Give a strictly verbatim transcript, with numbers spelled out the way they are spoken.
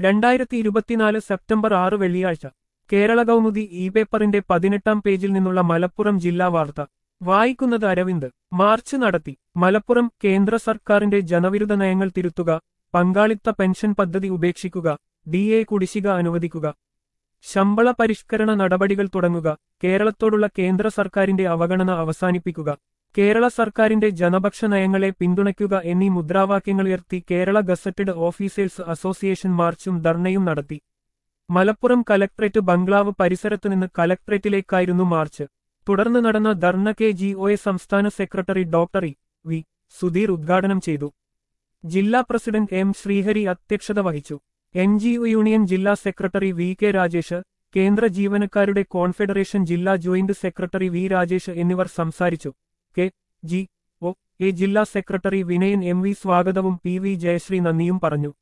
രണ്ടായിരത്തി ഇരുപത്തിനാല് സെപ്റ്റംബർ ആറ് വെള്ളിയാഴ്ച കേരള കൗമുദി ഇ പേപ്പറിന്റെ പതിനെട്ടാം പേജിൽ നിന്നുള്ള മലപ്പുറം ജില്ലാ വാർത്ത വായിക്കുന്നത് അരവിന്ദ്. മാർച്ച് നടത്തി മലപ്പുറം. കേന്ദ്ര സർക്കാരിന്റെ ജനവിരുദ്ധ നയങ്ങൾ തിരുത്തുക, പങ്കാളിത്ത പെൻഷൻ പദ്ധതി ഉപേക്ഷിക്കുക, ഡി എ കുടിശ്ശിക അനുവദിക്കുക, ശമ്പള പരിഷ്കരണ നടപടികൾ തുടങ്ങുക, കേരളത്തോടുള്ള കേന്ദ്ര സർക്കാരിന്റെ അവഗണന അവസാനിപ്പിക്കുക, കേരള സർക്കാരിന്റെ ജനപക്ഷ നയങ്ങളെ പിന്തുണയ്ക്കുക എന്നീ മുദ്രാവാക്യങ്ങളുയർത്തി കേരള ഗസറ്റഡ് ഓഫീസേഴ്സ് അസോസിയേഷൻ മാർച്ചും ധർണയും നടത്തി. മലപ്പുറം കലക്ട്രേറ്റ് ബംഗ്ലാവ് പരിസരത്തുനിന്ന് കലക്ട്രേറ്റിലേക്കായിരുന്നു മാർച്ച്. തുടർന്ന് നടന്ന ധർണ കെ ജി ഒ എ സംസ്ഥാന secretary doctor E V Sudheer ഉദ്ഘാടനം ചെയ്തു. ജില്ലാ പ്രസിഡന്റ് എം ശ്രീഹരി അധ്യക്ഷത വഹിച്ചു. എൻ ജി ഒ യൂണിയൻ ജില്ലാ സെക്രട്ടറി വി കെ രാജേഷ്, കേന്ദ്ര ജീവനക്കാരുടെ കോൺഫെഡറേഷൻ ജില്ലാ ജോയിന്റ് സെക്രട്ടറി വി രാജേഷ് എന്നിവർ സംസാരിച്ചു. കെ ജി ഒ എ ജില്ലാ സെക്രട്ടറി വിനയൻ എം വി സ്വാഗതവും പി വി ജയശ്രീ നന്ദിയും പറഞ്ഞു.